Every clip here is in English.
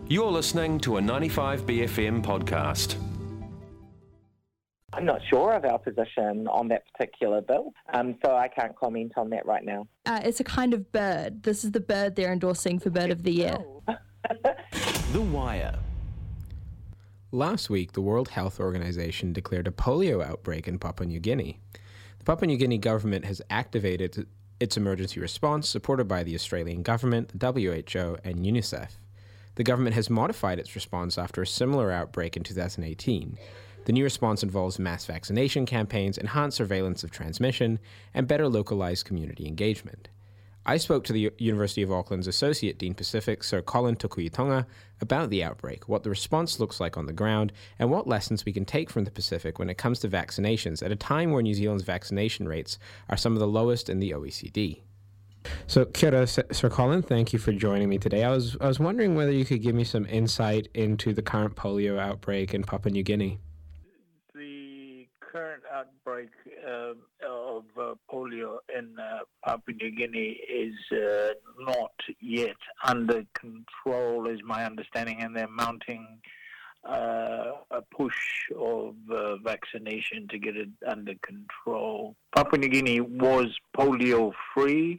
You're listening to a 95BFM podcast. I'm not sure of our position on that particular bill, so I can't comment on that right now. It's a kind of bird. This is the bird they're endorsing for Bird of the Year. The Wire. Last week, the World Health Organization declared a polio outbreak in Papua New Guinea. The Papua New Guinea government has activated its emergency response, supported by the Australian government, the WHO, and UNICEF. The government has modified its response after a similar outbreak in 2018. The new response involves mass vaccination campaigns, enhanced surveillance of transmission, and better localized community engagement. I spoke to the University of Auckland's Associate Dean Pacific, Sir Colin Tukuitonga, about the outbreak, what the response looks like on the ground, and what lessons we can take from the Pacific when it comes to vaccinations at a time where New Zealand's vaccination rates are some of the lowest in the OECD. So, kia ora, Sir Colin, thank you for joining me today. I was wondering whether you could give me some insight into the current polio outbreak in Papua New Guinea. The current outbreak of polio in Papua New Guinea is not yet under control, is my understanding, and they're mounting a push of vaccination to get it under control. Papua New Guinea was polio-free.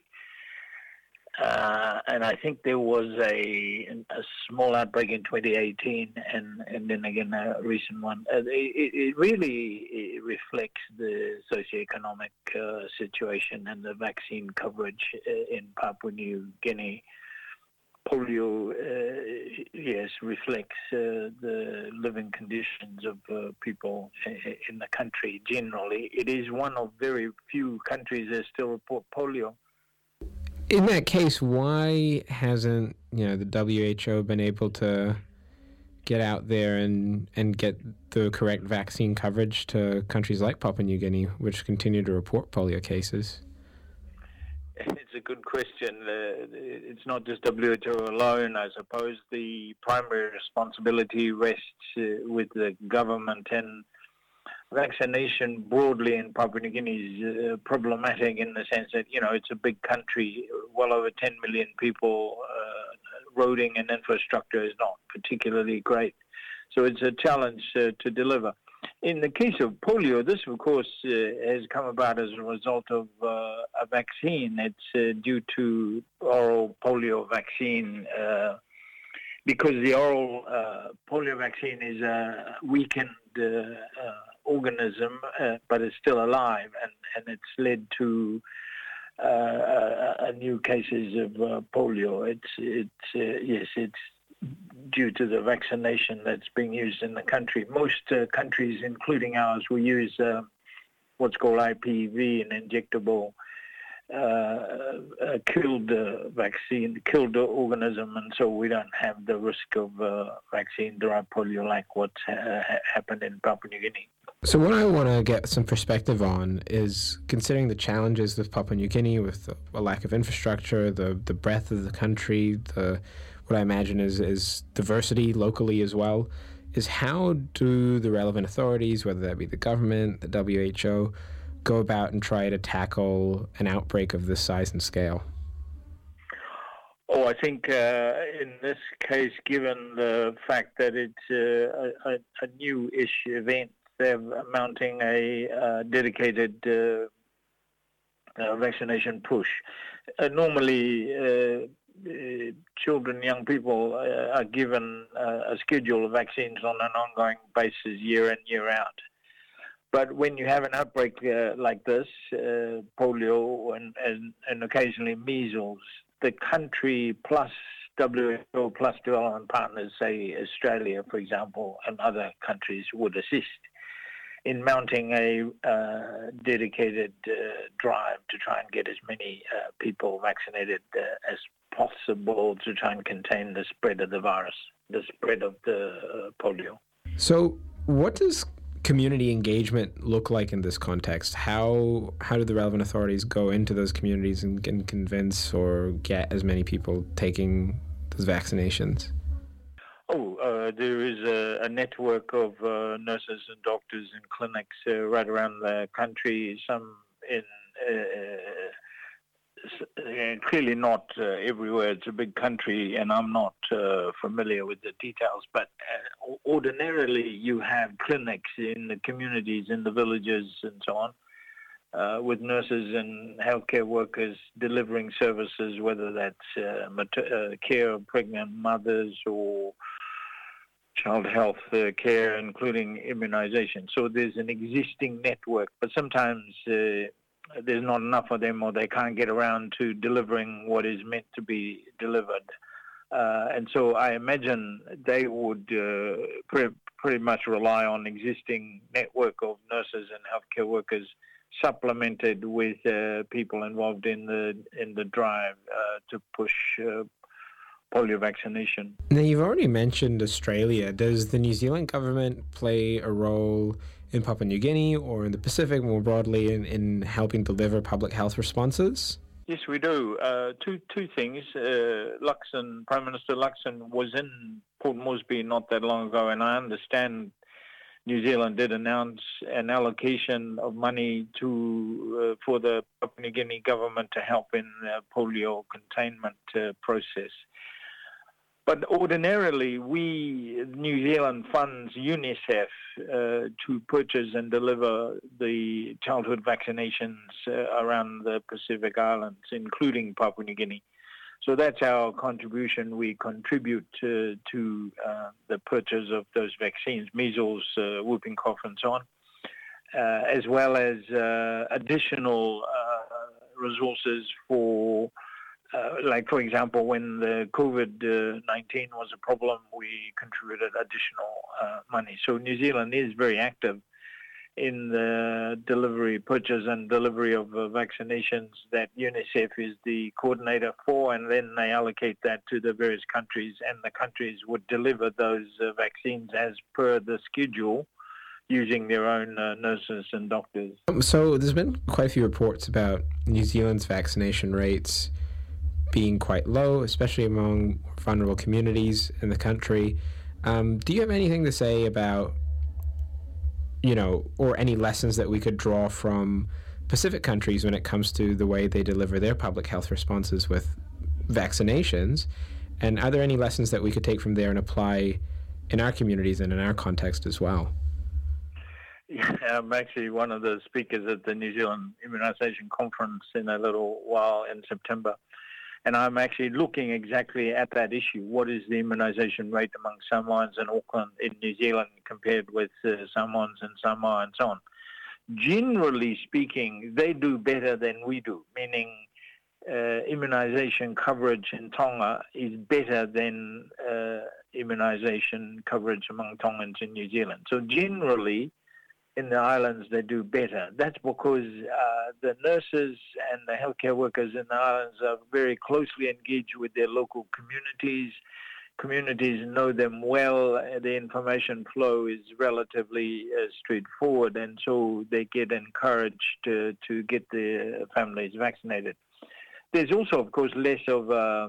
And I think there was a small outbreak in 2018 and then again a recent one. It really reflects the socioeconomic situation and the vaccine coverage in Papua New Guinea. Polio, yes, reflects the living conditions of people in the country generally. It is one of very few countries that still report polio. In that case, why hasn't the WHO been able to get out there and get the correct vaccine coverage to countries like Papua New Guinea, which continue to report polio cases? It's a good question. It's not just WHO alone, I suppose. The primary responsibility rests with the government, and vaccination broadly in Papua New Guinea is problematic in the sense that, it's a big country, well over 10 million people. Roading and infrastructure is not particularly great. So it's a challenge to deliver. In the case of polio, this, of course, has come about as a result of a vaccine. It's due to oral polio vaccine because the oral polio vaccine is a weakened organism, but it's still alive, and it's led to new cases of polio. It's due to the vaccination that's being used in the country. Most countries, including ours, will use what's called IPV, an injectable killed vaccine, killed organism, and so we don't have the risk of vaccine-derived polio like what's happened in Papua New Guinea. So what I want to get some perspective on is considering the challenges with Papua New Guinea, with a lack of infrastructure, the breadth of the country, what I imagine is diversity locally as well, is how do the relevant authorities, whether that be the government, the WHO, go about and try to tackle an outbreak of this size and scale? I think in this case, given the fact that it's a new-ish event, they're mounting a dedicated vaccination push. Normally, children, young people are given a schedule of vaccines on an ongoing basis year in, year out. But when you have an outbreak like this, polio and occasionally measles, the country plus WHO plus development partners, say Australia, for example, and other countries would assist in mounting a dedicated drive to try and get as many people vaccinated as possible to try and contain the spread of the virus, the spread of the polio. So what does community engagement look like in this context? How do the relevant authorities go into those communities and convince or get as many people taking those vaccinations? There is a network of nurses and doctors and clinics right around the country, some in clearly not everywhere. It's a big country, and I'm not familiar with the details. But ordinarily, you have clinics in the communities, in the villages, and so on, with nurses and healthcare workers delivering services, whether that's care of pregnant mothers or child health care, including immunization. So there's an existing network, but sometimes there's not enough of them, or they can't get around to delivering what is meant to be delivered. And so I imagine they would pretty much rely on existing network of nurses and healthcare workers, supplemented with people involved in the drive to push polio vaccination. Now, you've already mentioned Australia. Does the New Zealand government play a role in Papua New Guinea or in the Pacific more broadly in helping deliver public health responses? Yes, we do. Two things. Prime Minister Luxon was in Port Moresby not that long ago, and I understand New Zealand did announce an allocation of money for the Papua New Guinea government to help in the polio containment process. But ordinarily, New Zealand funds UNICEF to purchase and deliver the childhood vaccinations around the Pacific Islands, including Papua New Guinea. So that's our contribution. We contribute to the purchase of those vaccines, measles, whooping cough, and so on, as well as additional resources for like, for example, when the COVID-19 was a problem, we contributed additional money. So New Zealand is very active in the purchase and delivery of vaccinations that UNICEF is the coordinator for, and then they allocate that to the various countries, and the countries would deliver those vaccines as per the schedule, using their own nurses and doctors. So there's been quite a few reports about New Zealand's vaccination rates being quite low, especially among vulnerable communities in the country. Do you have anything to say about, or any lessons that we could draw from Pacific countries when it comes to the way they deliver their public health responses with vaccinations? And are there any lessons that we could take from there and apply in our communities and in our context as well? Yeah, I'm actually one of the speakers at the New Zealand Immunisation Conference in a little while in September. And I'm actually looking exactly at that issue. What is the immunisation rate among Samoans in Auckland, in New Zealand, compared with Samoans in Samoa and so on? Generally speaking, they do better than we do, meaning immunisation coverage in Tonga is better than immunisation coverage among Tongans in New Zealand. So generally, in the islands, they do better. That's because the nurses and the healthcare workers in the islands are very closely engaged with their local communities. Communities know them well. The information flow is relatively straightforward, and so they get encouraged to get their families vaccinated. There's also, of course, less of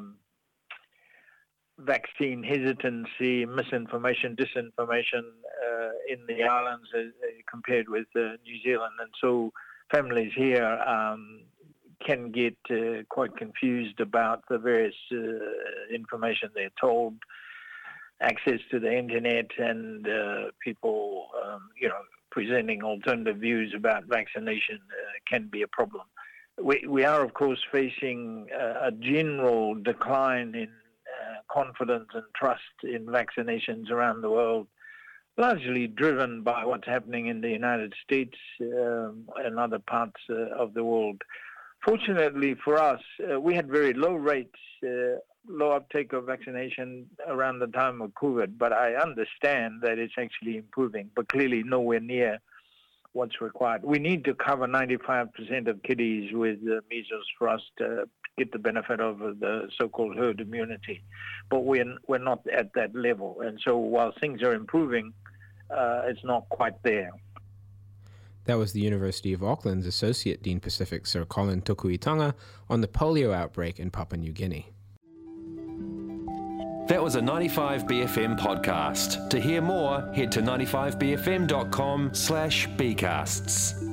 vaccine hesitancy, misinformation, disinformation in the islands compared with New Zealand. And so families here can get quite confused about the various information they're told, access to the internet, and people, presenting alternative views about vaccination can be a problem. We are, of course, facing a general decline in confidence and trust in vaccinations around the world, largely driven by what's happening in the United States and other parts of the world. Fortunately for us, we had very low rates, low uptake of vaccination around the time of COVID, but I understand that it's actually improving, but clearly nowhere near what's required. We need to cover 95% of kiddies with measles for us to get the benefit of the so-called herd immunity. But we're not at that level. And so while things are improving, it's not quite there. That was the University of Auckland's Associate Dean Pacific, Sir Colin Tokuitanga, on the polio outbreak in Papua New Guinea. That was a 95BFM podcast. To hear more, head to 95bfm.com/bcasts.